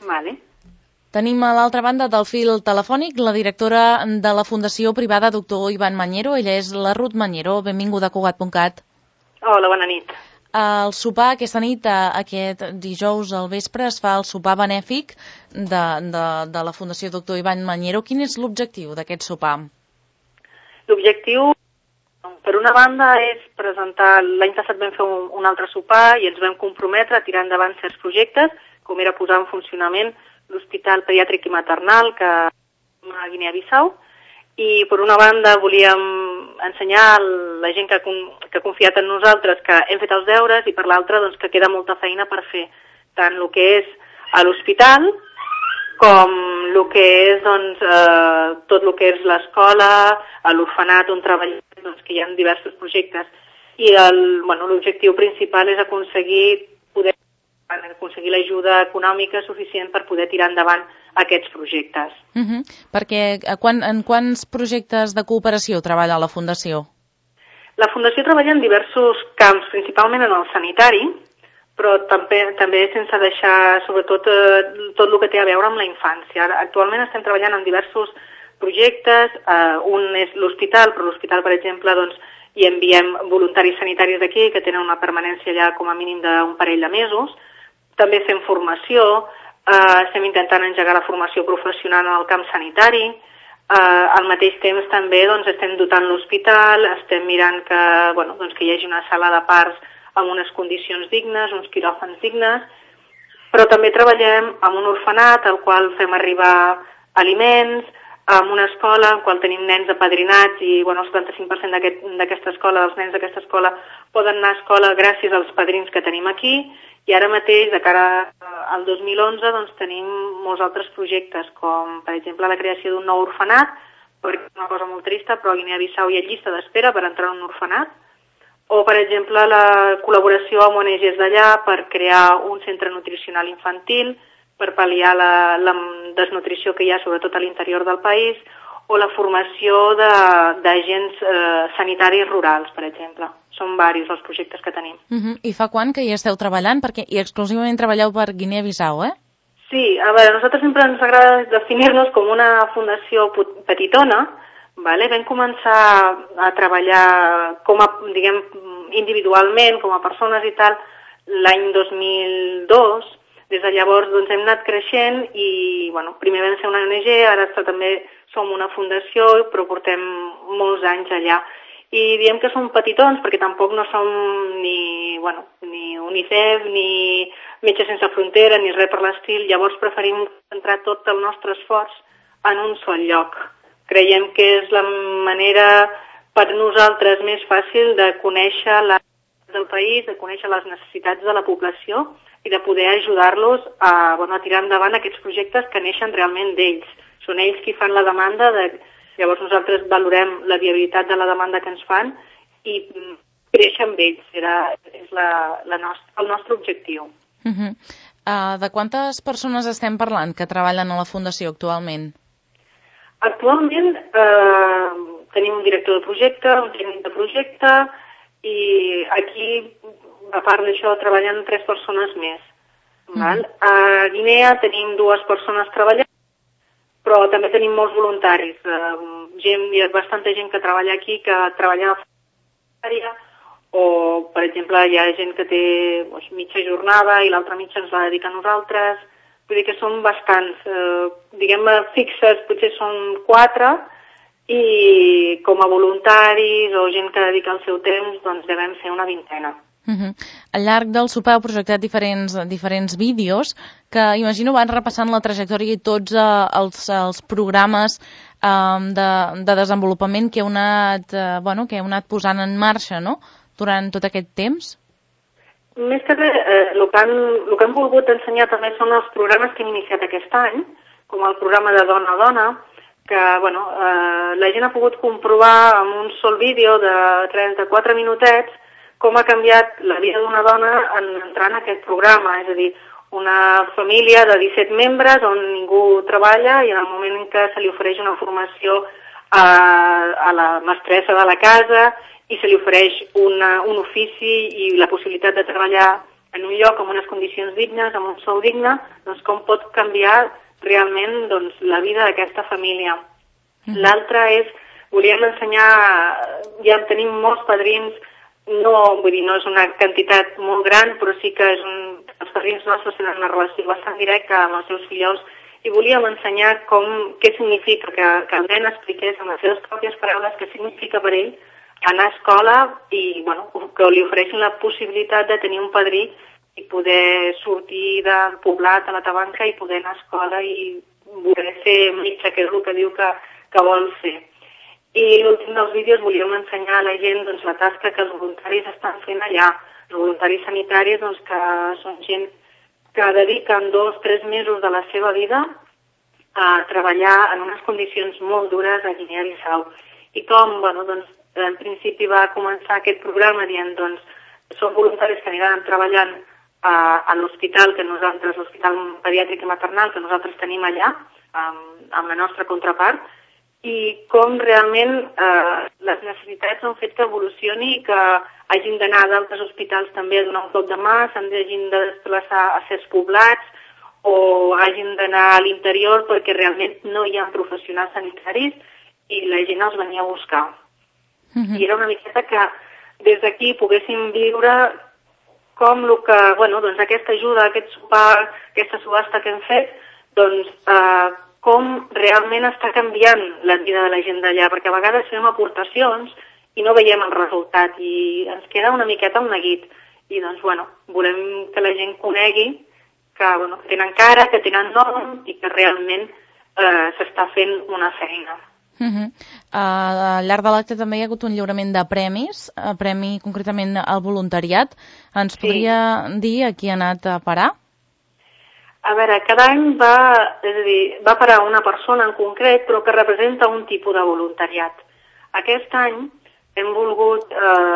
Vale. Tenim a l'altra banda del fil telefònic la directora de la Fundació Privada Doctor Ivan Mañero. Ella és la Ruth Mañero. Benvinguda a Cugat.cat. Hola, bona nit. El sopar aquesta nit, aquest dijous al vespre, es fa el sopar benèfic de la Fundació Doctor Ivan Mañero. Quin és l'objectiu d'aquest sopar? L'objectiu, per una banda, és presentar... L'any passat vam fer un altre sopar i ens vam comprometre a tirar endavant certs projectes, com era posar en funcionament l'Hospital Pediàtric i Maternal que a Guinea-Bissau, i per una banda volíem ensenyar a la gent que ha confiat en nosaltres que hem fet els deures, i per l'altra doncs, que queda molta feina per fer, tant el que és a l'hospital com el que és doncs, tot el que és l'escola, a l'orfenat on treballem, doncs, que hi ha diversos projectes. I l'objectiu principal és aconseguir l'ajuda econòmica suficient per poder tirar endavant aquests projectes. Perquè en quants projectes de cooperació treballa la Fundació? La Fundació treballa en diversos camps, principalment en el sanitari, però també sense deixar, sobretot, tot el que té a veure amb la infància. Actualment estem treballant en diversos projectes, un és l'hospital, però l'hospital, per exemple, doncs, hi enviem voluntaris sanitaris d'aquí que tenen una permanència allà com a mínim d'un parell de mesos. També fem formació, estem intentant engegar la formació professional en el camp sanitari, al mateix temps també doncs, estem dotant l'hospital, estem mirant que hi hagi una sala de parts amb unes condicions dignes, uns quiròfans dignes, però també treballem amb un orfenat al qual fem arribar aliments, amb una escola en qual tenim nens apadrinats i el 75% d'aquesta escola, dels nens d'aquesta escola, poden anar a escola gràcies als padrins que tenim aquí. I ara mateix, de cara al 2011, doncs, tenim molts altres projectes, com, per exemple, la creació d'un nou orfenat, perquè és una cosa molt trista, però a Guinea-Bissau hi ha llista d'espera per entrar en un orfenat, o, per exemple, la col·laboració amb ONGs d'allà per crear un centre nutricional infantil, per pal·liar la desnutrició que hi ha, sobretot a l'interior del país, o la formació d'agents sanitaris rurals, per exemple. Són diversos els projectes que tenim. I fa quant que hi esteu treballant? I exclusivament treballeu per Guinea-Bissau, eh? Sí, a veure, a nosaltres sempre ens agrada definir-nos com una fundació petitona, vale? Vam començar a treballar individualment, com a persones i tal, l'any 2002. Des de llavors doncs, hem anat creixent i primer vam ser una ONG, ara també som una fundació, però portem molts anys allà. I diem que som petitons perquè tampoc no som ni UNICEF, ni Metges Sense Frontera, ni res per l'estil. Llavors preferim centrar tot el nostre esforç en un sol lloc. Creiem que és la manera per nosaltres més fàcil de conèixer del país, de conèixer les necessitats de la població i de poder ajudar-los a tirar endavant aquests projectes que neixen realment d'ells. Són ells qui fan la demanda, llavors nosaltres valorem la viabilitat de la demanda que ens fan i créixer amb ells. És el nostre objectiu. De quantes persones estem parlant que treballen a la Fundació actualment? Actualment tenim un director de projecte, un tècnic de projecte i aquí, a part d'això, treballen 3 persones més. A Guinea tenim 2 persones treballant, però també tenim molts voluntaris. Hi ha bastanta gent que treballa aquí, que treballa a la àrea, o, per exemple, hi ha gent que té mitja jornada i l'altra mitja ens la dedica a nosaltres. Vull dir que són bastants. Fixes potser són 4, i com a voluntaris o gent que dedica el seu temps, doncs devem ser una 20ena. Al llarg del sopar heu projectat diferents vídeos que, imagino, van repassant la trajectòria i tots els programes de desenvolupament que heu anat posant en marxa, no?, durant tot aquest temps. Més que res, el que hem volgut ensenyar també són els programes que hem iniciat aquest any, com el programa de Dona a Dona, que la gent ha pogut comprovar amb un sol vídeo de 4 minutets com ha canviat la vida d'una dona en entrar en aquest programa. És a dir, una família de 17 membres on ningú treballa i en el moment en què se li ofereix una formació a la mestressa de la casa i se li ofereix un ofici i la possibilitat de treballar en un lloc amb unes condicions dignes, amb un sou digne, doncs com pot canviar realment doncs, la vida d'aquesta família. L'altre és, volíem ensenyar, ja tenim molts padrins, no és una quantitat molt gran, però sí que els padrins nostres tenen una relació bastant directa amb els seus fillols, i volíem ensenyar què significa, que el nen expliqués amb les seves pròpies paraules què significa per ell anar a escola i que li ofereixin la possibilitat de tenir un padrí i poder sortir del poblat a la tabanca i poder anar a escola i voler ser metge, que és el que diu que vol fer. I l'últim dels vídeos volíem ensenyar a la gent doncs, la tasca que els voluntaris estan fent allà. Els voluntaris sanitaris doncs, que són gent que dediquen 2-3 mesos de la seva vida a treballar en unes condicions molt dures a Guinea-Bissau. I com, doncs, en principi va començar aquest programa dient, doncs, són voluntaris que aniran treballant a l'hospital l'hospital pediàtric i maternal que nosaltres tenim allà, amb la nostra contrapart, i com realment les necessitats han fet que evolucioni i que hagin d'anar a d'altres hospitals també a donar un cop de mà, hagin de desplaçar a certs poblats o hagin d'anar a l'interior perquè realment no hi ha professionals sanitaris i la gent els venia a buscar. I era una miqueta que des d'aquí poguéssim viure com doncs aquesta ajuda, aquest sopar, aquesta subhasta que hem fet, doncs com realment està canviant la vida de la gent d'allà, perquè a vegades fem aportacions i no veiem el resultat i ens queda una miqueta un neguit. I doncs, volem que la gent conegui que tenen cara, que tenen nom i que realment s'està fent una feina. Al llarg de l'acte també hi ha hagut un lliurament de premis, premi concretament al voluntariat. Ens podria dir a qui ha anat a parar? A veure, cada any va parar una persona en concret, però que representa un tipus de voluntariat. Aquest any hem volgut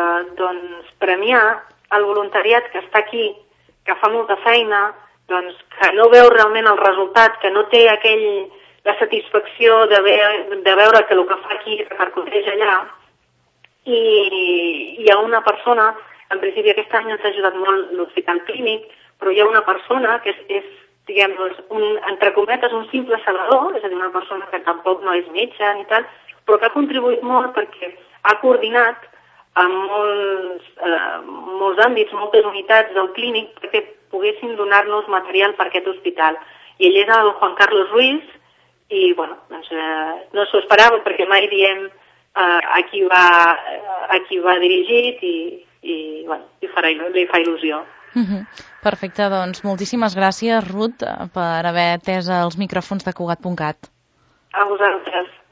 premiar el voluntariat que està aquí, que fa molta feina, doncs, que no veu realment el resultat, que no té la satisfacció de veure que el que fa aquí repercuteix allà. I hi ha una persona, en principi aquest any ens ha ajudat molt l'Hospital Clínic, però hi ha una persona que és entre cometes, un simple salvador, és a dir, una persona que tampoc no és metge ni tal, però que ha contribuït molt perquè ha coordinat en molts àmbits, moltes unitats del clínic perquè poguessin donar-nos material per aquest hospital. I ell és el Juan Carlos Ruiz i, no s'ho esperava perquè mai diem a qui va dirigit i li fa il·lusió. Perfecte, doncs moltíssimes gràcies, Ruth, per haver atès els micròfons de Cugat.cat. A vosaltres.